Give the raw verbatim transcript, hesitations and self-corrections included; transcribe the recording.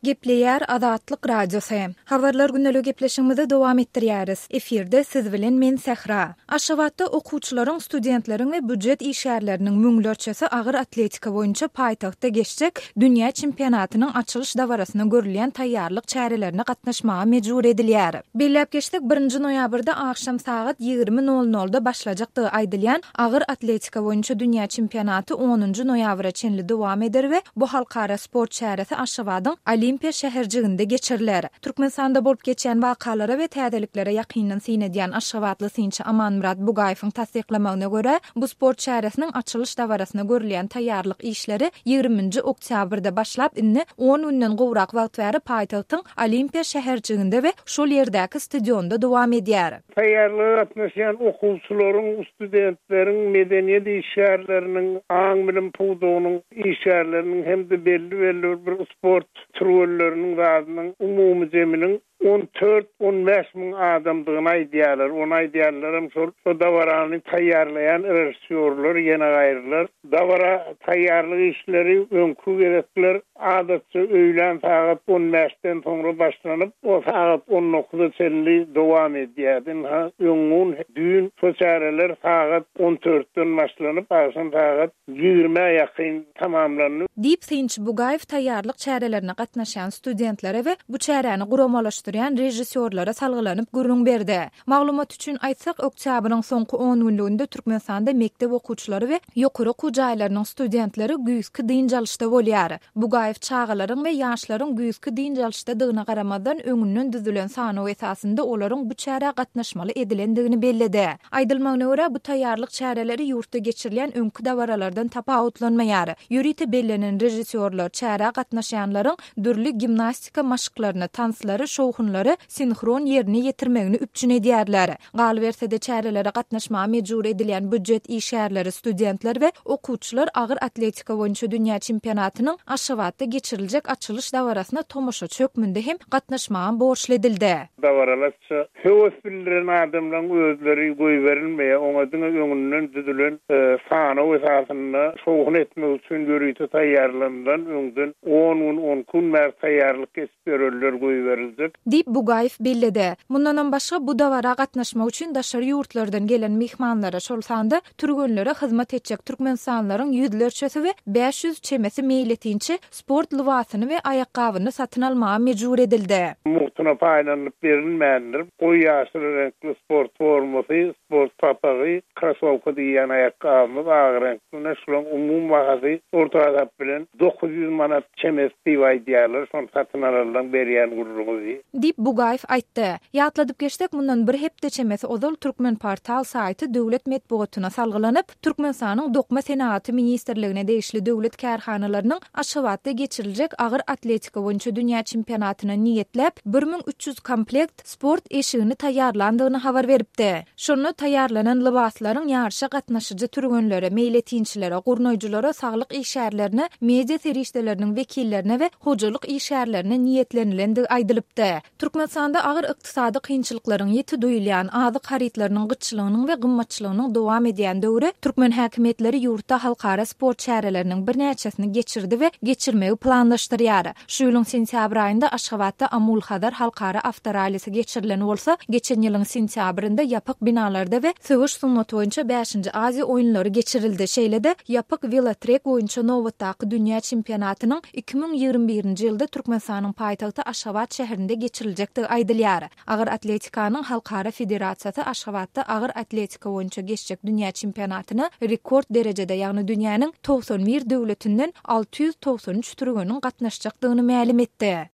Gepleyer Azatlyk Radiosu. Habarlar günnäli gepleşigimizi dowam etdirýäris. Efirde siz bilen men Sehra. Aşgabatda okuwçylaryň, studentleriň we büdjet işgärleriniň müňlerçesi agyr atletika boýunça paýtagtda geçjek dünýä çempionatynyň açylyş dawarasyna görülýän taýýarlyk çärelerine gatnaşmaga mejbur edilýär. Belläp geçdik birinji noýabrda akşam saat ýigirmi nol nolda başlajakdygy aýdylýan agyr atletika boýunça dünýä çempionaty onunju noýabra çenli dowam eder we bu halkara sport çäresi Aşgabatyň Olimpiya şäherjiginde geçiriler. Türkmenistanda bolup geçen wakalara we täzeliklere ýakyndan synedýän Aşgabatly synçy Amanmurat Bugaýewiň tasdiklamagyna görä, bu sport çäresiniň açylyş dawarasyna görülýän taýýarlyk işleri ýigriminji oktýabrda başlap indi on günden gowrak wagt bäri paýtagtyň Olimpiya şäherjiginde we şol ýerdäki stadionda dowam edýär. Taýýarlyk atnaşan okuwçylaryň, studentleriň, medeniýet işgärleriniň, aň bilen puwdugynyň işgärleriniň hemde belli belli bir sport türleriniň radynyň umumy jeminiň on dört on beş min adamdygyny aýdýarlar. Onu aýdýarlar şol dawarany taýýarlayan rejissörler ýene gaýrylar. Dawara taýýarlyk işleri öňkü gerekler adatça öýlen saat on beşden soňra başlanyp o saat on dokuzda çenli dowam edýärdi. Ha öňün düýün çäreler saat on dörtden başlanyp akşam saat ýigirmiye ýakyn tamamlanýar. Dip Synç Bugaýew taýýarlyk çärelerine gatnaşan studentlere we bu çäreni guramalaşdyrýan rejissörlere salgylanyp gürrüň berdi. Maglumat üçin aýtsak, oktýabryň soňky on günliginde Türkmenistanda mektep okuwçylary we ýokary okuw jaýlarynyň studentleri güýzki dynjalykda bolýar. Bugaýew çağalaryň we ýaşlaryň güýzki dynjalykdadygyna garamadan öňünden düzülen sanaw esasında olaryň bu çäre gatnaşmaly edilendigini belledi. Aýdylmagyna görä, bu taýýarlyk çäreleri ýurtda geçirilen öňkü dawaralardan tapawutlanmaýar. Ýürite bellenen rejissörler çäre gatnaşanlaryň dürli gimnastika maşyklaryny, tanslary, şowhunlary sinhron ýerine ýetirmegini üpçün edýärler. Galy bersede çärelere gatnaşmaga mejbur edilýän büdjet işgärleri, studentler we okuwçylar agyr atletika boýunça dünýä çempionatynyň Aşgabatda geçiriljek açylyş dawarasyna tomoşa çökmünde hem gatnaşmaga borçly edildi. Dawaralaşça höwes bildiren adamlaryň özleri goý berilmeýär, oňadyň öňünden düzülen sanaw esasyna şowhun etmek üçin ýürüýte taýýarlandan öňden on gün on gün mer taýýarlyk geçirýärler goý berildi. Dip Bugaýew belledi. Mundan başga bu dawara gatnaşmak üçin daşary ýurtlardan gelen mehmanlara şol sanda türgenlere hyzmat etjek türkmenistanylaryň ýüzlerçesi we beş yüz çemesi meýletinçi sport libasyny we aýakgabyny satyn almaga mejbur edildi. Muhtuna paýlanyp berilmändir. Goý ýaşly renkli sport formasy, sport papagy, krasowka diýen aýakgaby, agyr renkli näşulan umum bagasy orta adap bilen dokuz yüz manat çemes diýýärler, şonu satyn alan berýän gurulgy. Dip Bugaýew aýtdy. Ýatladyp geçdik, mundan bir hepde çemesi ozal Türkmen portal saýty döwlet medeniýetine salgylanyp, Türkmenistanyň Dokma Senaty ministrligine degişli döwlet kärhanalarynyň Aşgabatda geçiriljek agyr atletika boýunça dünýä çempionatyna niýetlep bir min üç yüz komplekt sport eşigini taýýarlandygyny habar beripdi. Şonu taýýarlanan libaslaryň ýarşa gatnaşyjy türgenlere, meýletinçilere, gurnoýjylara, saglyk işgärlerine, media serişdeleriniň wekillerine we hojalyk işgärlerine niýetlenilendi aýdylypdy. Türkmenistanda agyr ykdysady kynçylyklaryň ýeti duýulýan azyk haritlarynyň gyçylygynyň we gymmatçylygynyň dowam edýän döwri türkmen häkimetleri ýurtda halkara sport çäreleriniň bir näçesini geçirdi we geçirmegi planlaşdyrýar. Şu ýylyň sentýabr aýynda Aşgabatda Amul Hadar halkara avtoralysy geçirilen bolsa, geçen ýylyň sentýabrynda ýapyk binalarda we söwüş sunnaty boýunça beşinji Aziýa oýunlary geçirildi. Şeýle-de ýapyk velotrek boýunça nowatdaky dünýä çempionatynyň iki min ýigirmi birinji ýylda Türkmenistanyň paýtagty Aşgabat şäherinde geçiriljekdi aýdylýar. Agyr atletikanyň halkara federasiýasy Aşgabatda agyr atletika boýunça geçjek dünýä çempionatyny rekord derejede, ýagny dünýäniň doksan bir döwletinden alty yüz doksan üç türgeniň gatnaşjakdygyny ma'lum etdi.